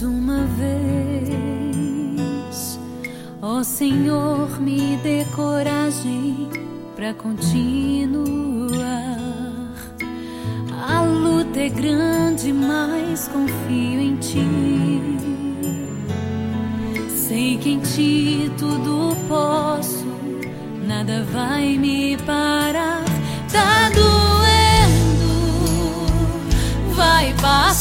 mais uma vez. Ó Senhor, me dê coragem pra continuar. A luta é grande, mas confio em Ti. Sei que em Ti tudo posso, nada vai me parar. Tá doendo, vai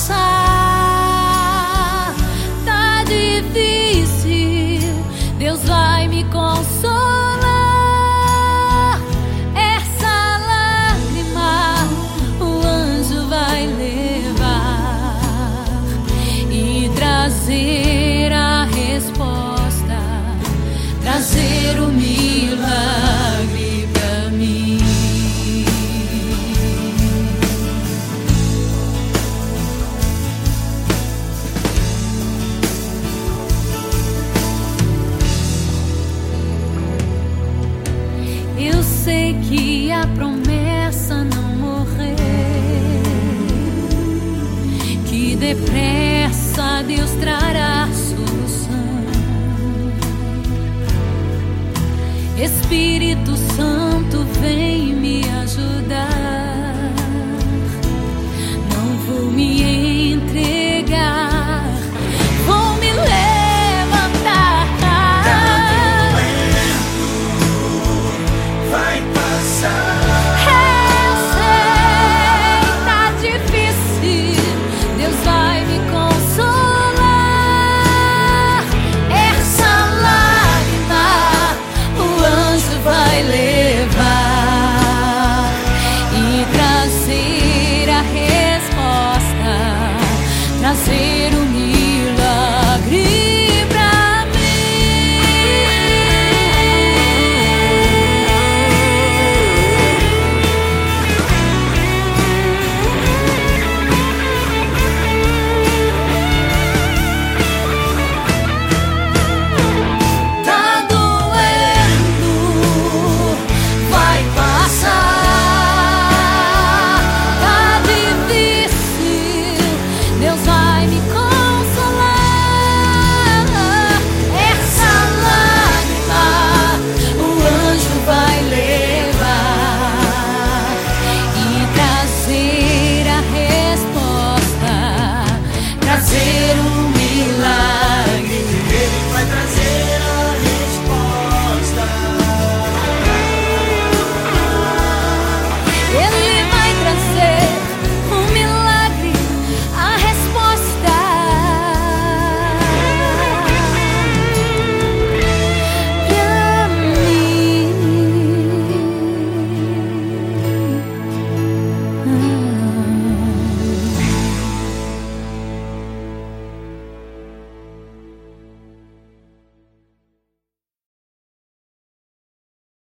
passar. Tá difícil, Deus vai me consolar. Essa lágrima o anjo vai levar e trazer a resposta, trazer o milagre pra mim. Eu sei que a promessa não morreu, que depressa Deus trará solução. Espírito Santo, vem me ajudar. Não vou me